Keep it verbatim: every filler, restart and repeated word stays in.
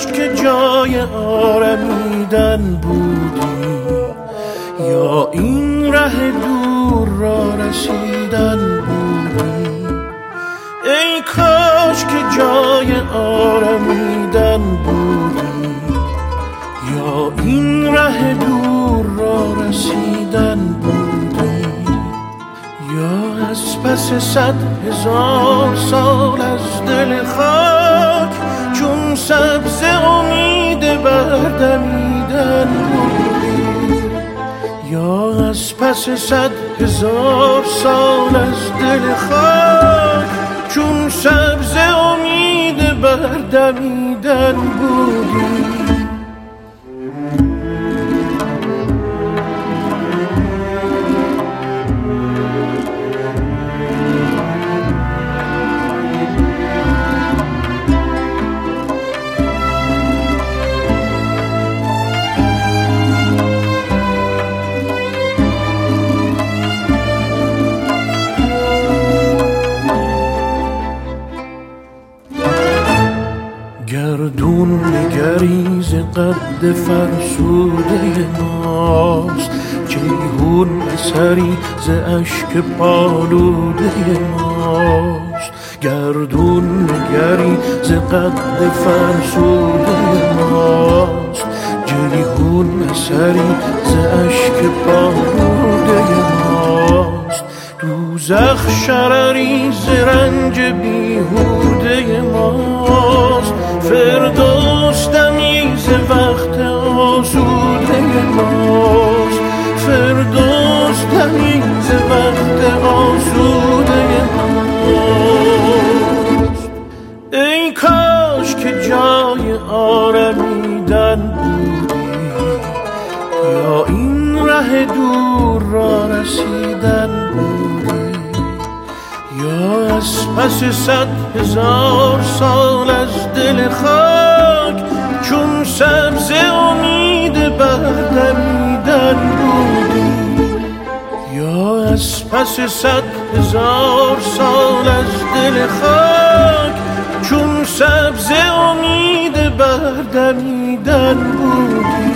کاش که جای آرمیدن بودی، یا این ره دور را رسیدن بودی. ای کاش که جای آرمیدن بودی، یا این ره دور را رسیدن بودی. یا از پس صد هزار سال از دل خاک چون سبز امید بردمیدن بودی. یا از پس صد هزار سال از دل خاک چون سبز امید بردمیدن بودی. گردون نگریز قد فرسوده ماست، جیهون اثری ز اشک پالوده ماست. گردون نگریز قد فرسوده ماست، جیهون اثری ز اشک پالوده ماست. دوزخ شرری ز رنج بیهوده ماست، فردوس دمی ز وقت آسوده ماست. فردوس دمی ز وقت آسوده ماست. ای کاش که جای آرمیدن بودی، یا این ره دور را رسیدن بودی. یا از پس صد هزار سال از دل خاک چون سبز امید بردمیدن بودی. یا از پس صد هزار سال از دل خاک چون سبز امید بردمیدن بودی.